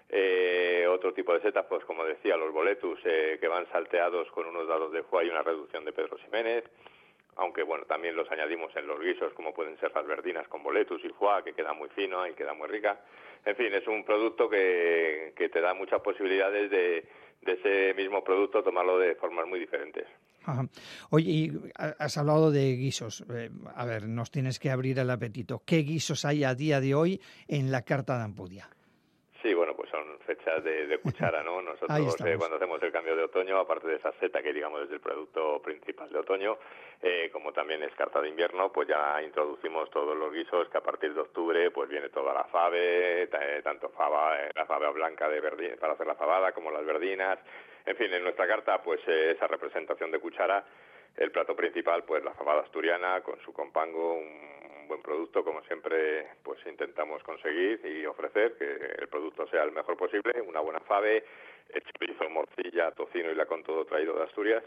Eh, otro tipo de setas, pues como decía, los boletus, eh, que van salteados con unos dados de foie y una reducción de Pedro Ximénez, aunque bueno, también los añadimos en los guisos, como pueden ser las verdinas con boletus y foie, que queda muy fino y queda muy rica. En fin, es un producto que, que te da muchas posibilidades de, de ese mismo producto tomarlo de formas muy diferentes. Ajá. Oye, y has hablado de guisos. Eh, a ver, nos tienes que abrir el apetito. ¿Qué guisos hay a día de hoy en la carta de Ampudia? Sí, bueno, pues son fechas de, de cuchara, ¿no? Nosotros eh, cuando hacemos el cambio de otoño, aparte de esa seta que digamos es el producto principal de otoño, eh, como también es carta de invierno, pues ya introducimos todos los guisos que a partir de octubre pues viene toda la fave, eh, tanto fava, eh, la fava blanca de verdina, para hacer la fabada, como las verdinas. En fin, en nuestra carta pues eh, esa representación de cuchara, el plato principal pues la fabada asturiana con su compango, un buen producto, como siempre pues intentamos conseguir y ofrecer, que el producto sea el mejor posible, una buena fave, el chorizo, morcilla, tocino y lacón todo traído de Asturias.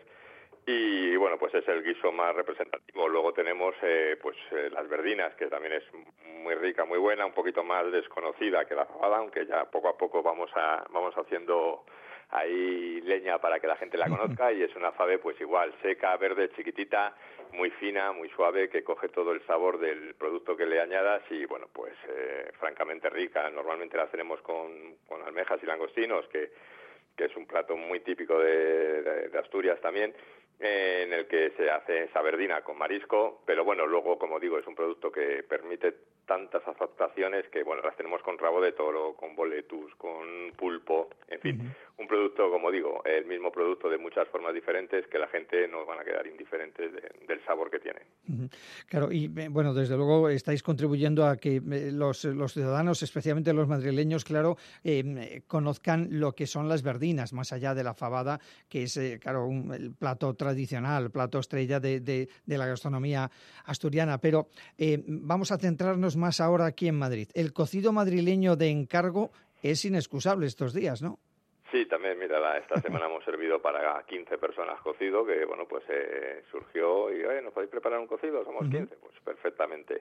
Y bueno, pues es el guiso más representativo. Luego tenemos eh, pues eh, las verdinas, que también es muy rica, muy buena, un poquito más desconocida que la fabada, aunque ya poco a poco vamos a vamos haciendo ahí leña para que la gente la conozca, y es una fave pues igual, seca, verde, chiquitita, muy fina, muy suave, que coge todo el sabor del producto que le añadas y bueno, pues eh, francamente rica. Normalmente la hacemos con, con almejas y langostinos, que, que es un plato muy típico de, de, de Asturias también, eh, en el que se hace esa verdina con marisco, pero bueno, luego, como digo, es un producto que permite tantas adaptaciones que, bueno, las tenemos con rabo de toro, con boletus, con pulpo, en fin, uh-huh. un producto, como digo, el mismo producto de muchas formas diferentes que la gente no van a quedar indiferentes de, del sabor que tiene. Uh-huh. Claro, y bueno, desde luego estáis contribuyendo a que los, los ciudadanos, especialmente los madrileños, claro, eh, conozcan lo que son las verdinas, más allá de la fabada, que es, eh, claro, un, el plato tradicional, el plato estrella de, de, de la gastronomía asturiana. Pero eh, vamos a centrarnos más ahora aquí en Madrid. El cocido madrileño de encargo es inexcusable estos días, ¿no? Sí, también, mira, la, esta semana hemos servido para quince personas cocido, que bueno, pues eh, surgió y, oye, ¿nos podéis preparar un cocido? Somos uh-huh. quince, pues perfectamente.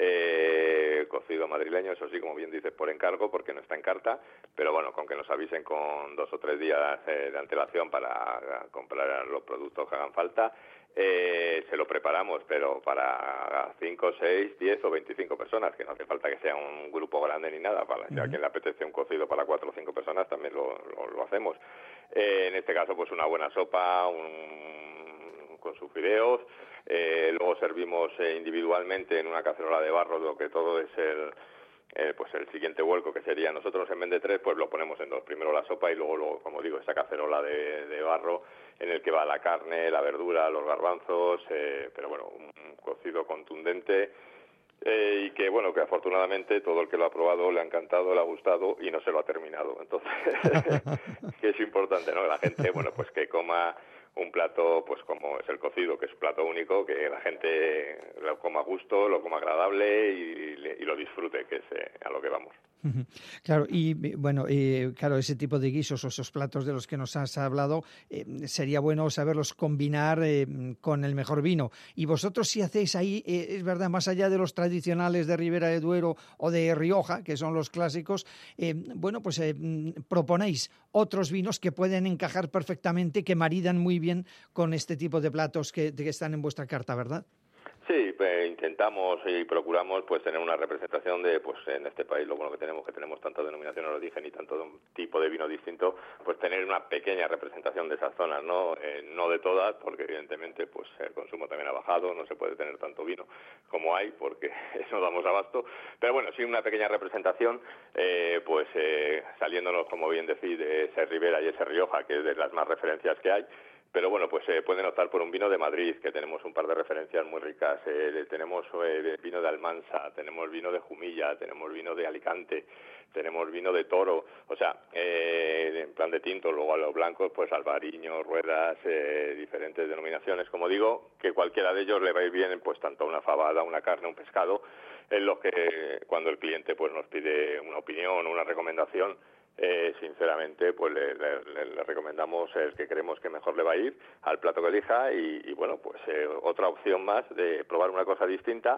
Eh, cocido madrileño, eso sí, como bien dices, por encargo, porque no está en carta, pero bueno, con que nos avisen con dos o tres días eh, de antelación para comprar los productos que hagan falta, Eh, se lo preparamos, pero para cinco, seis, diez o veinticinco personas, que no hace falta que sea un grupo grande ni nada. Para si a quien le apetece un cocido para cuatro o cinco personas, también lo, lo, lo hacemos. Eh, en este caso, pues una buena sopa un, con sus fideos. Eh, luego servimos eh, individualmente en una cacerola de barro, lo que todo es el eh, pues el siguiente vuelco, que sería nosotros en vez de tres, pues lo ponemos en dos. Primero la sopa y luego, luego como digo, esa cacerola de, de barro en el que va la carne, la verdura, los garbanzos, eh, pero bueno, un cocido contundente. Eh, y que bueno, que afortunadamente todo el que lo ha probado le ha encantado, le ha gustado y no se lo ha terminado. Entonces, que es importante, ¿no? Que la gente, bueno, pues que coma un plato, pues como es el cocido, que es un plato único, que la gente lo coma a gusto, lo coma agradable y, y lo disfrute, que es eh, a lo que vamos. Claro, y bueno, eh, claro, ese tipo de guisos o esos platos de los que nos has hablado, eh, sería bueno saberlos combinar eh, con el mejor vino. Y vosotros si hacéis ahí, eh, es verdad, más allá de los tradicionales de Ribera de Duero o de Rioja, que son los clásicos, eh, bueno, pues eh, proponéis otros vinos que pueden encajar perfectamente, que maridan muy bien con este tipo de platos que, que están en vuestra carta, ¿verdad? Sí, pues intentamos y procuramos pues tener una representación de, pues en este país lo bueno que tenemos, que tenemos tantas denominaciones de origen y tanto de un tipo de vino distinto, pues tener una pequeña representación de esas zonas, ¿no? Eh, no de todas, porque evidentemente pues el consumo también ha bajado, no se puede tener tanto vino como hay, porque no damos abasto, pero bueno, sí una pequeña representación, eh, pues eh, saliéndonos, como bien decís, de ese Ribera y ese Rioja, que es de las más referencias que hay. Pero bueno, pues eh, pueden optar por un vino de Madrid, que tenemos un par de referencias muy ricas. Eh, tenemos eh, vino de Almansa, tenemos vino de Jumilla, tenemos vino de Alicante, tenemos vino de Toro. O sea, eh, en plan de tinto, luego a los blancos, pues Albariño, Ruedas, eh, diferentes denominaciones. Como digo, que cualquiera de ellos le va a ir bien, pues tanto una fabada, una carne, un pescado, en lo que cuando el cliente pues nos pide una opinión, una recomendación, Eh, sinceramente pues le, le, le recomendamos el que creemos que mejor le va a ir al plato que elija y, y bueno pues eh, otra opción más de probar una cosa distinta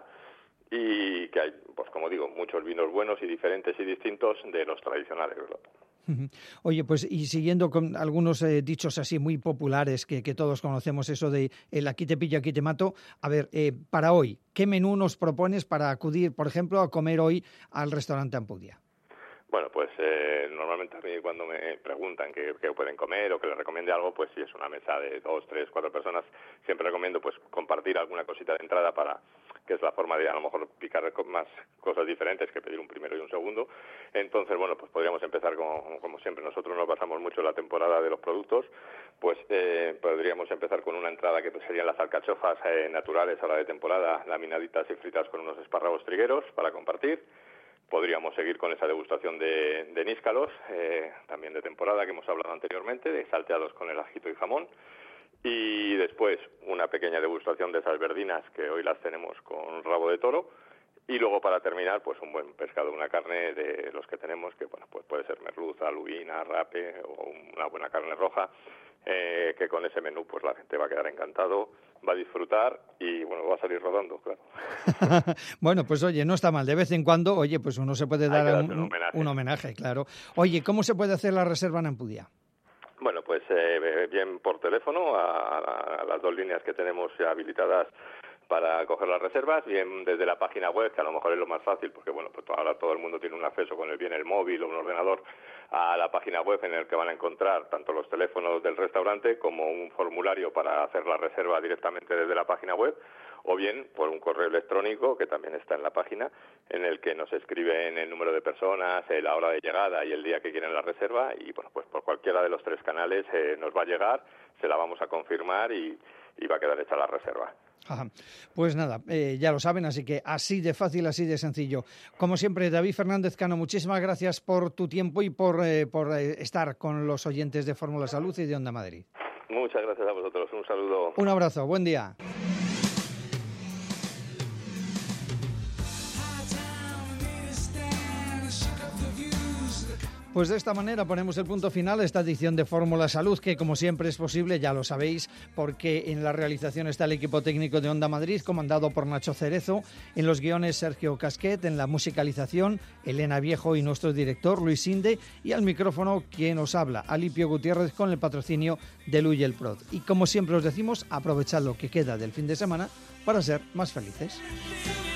y que hay, pues como digo, muchos vinos buenos y diferentes y distintos de los tradicionales, ¿verdad? Oye, pues y siguiendo con algunos eh, dichos así muy populares que, que todos conocemos, eso de el aquí te pillo, aquí te mato, a ver, eh, para hoy, ¿qué menú nos propones para acudir, por ejemplo, a comer hoy al restaurante Ampudia? Bueno, pues eh, normalmente a mí cuando me preguntan qué, qué pueden comer o que les recomiende algo, pues si es una mesa de dos, tres, cuatro personas, siempre recomiendo pues compartir alguna cosita de entrada para que es la forma de a lo mejor picar más cosas diferentes que pedir un primero y un segundo. Entonces, bueno, pues podríamos empezar como, como siempre. Nosotros nos basamos mucho en la temporada de los productos, pues eh, podríamos empezar con una entrada que pues, serían las alcachofas eh, naturales a la de temporada, laminaditas y fritas con unos espárragos trigueros para compartir. Podríamos seguir con esa degustación de, de níscalos, eh, también de temporada que hemos hablado anteriormente, de salteados con el ajito y jamón. Y después una pequeña degustación de esas verdinas que hoy las tenemos con rabo de toro. Y luego para terminar, pues un buen pescado, una carne de los que tenemos, que bueno, pues puede ser merluza, lubina, rape o una buena carne roja, eh, que con ese menú pues la gente va a quedar encantado, va a disfrutar y bueno, va a salir rodando, claro. Bueno, pues oye, no está mal. De vez en cuando, oye, pues uno se puede dar un, un, homenaje. un homenaje, claro. Oye, ¿cómo se puede hacer la reserva en Ampudia? Bueno, pues eh, bien por teléfono a, a, a las dos líneas que tenemos habilitadas para coger las reservas, bien desde la página web, que a lo mejor es lo más fácil, porque bueno, pues ahora todo el mundo tiene un acceso con el bien el móvil o un ordenador a la página web en el que van a encontrar tanto los teléfonos del restaurante como un formulario para hacer la reserva directamente desde la página web, o bien por un correo electrónico que también está en la página, en el que nos escriben el número de personas, la hora de llegada y el día que quieren la reserva, y bueno, pues por cualquiera de los tres canales eh, nos va a llegar, se la vamos a confirmar y, y va a quedar hecha la reserva. Ajá. Pues nada, eh, ya lo saben, así que así de fácil, así de sencillo. Como siempre, David Fernández Cano, muchísimas gracias por tu tiempo y por, eh, por eh, estar con los oyentes de Fórmula Salud y de Onda Madrid. Muchas gracias a vosotros, un saludo. Un abrazo, buen día. Pues de esta manera ponemos el punto final a esta edición de Fórmula Salud, que como siempre es posible, ya lo sabéis, porque en la realización está el equipo técnico de Onda Madrid, comandado por Nacho Cerezo, en los guiones Sergio Casquet, en la musicalización Elena Viejo y nuestro director Luis Inde, y al micrófono quien os habla, Alipio Gutiérrez, con el patrocinio de Luy el Prod. Y como siempre os decimos, aprovechad lo que queda del fin de semana para ser más felices.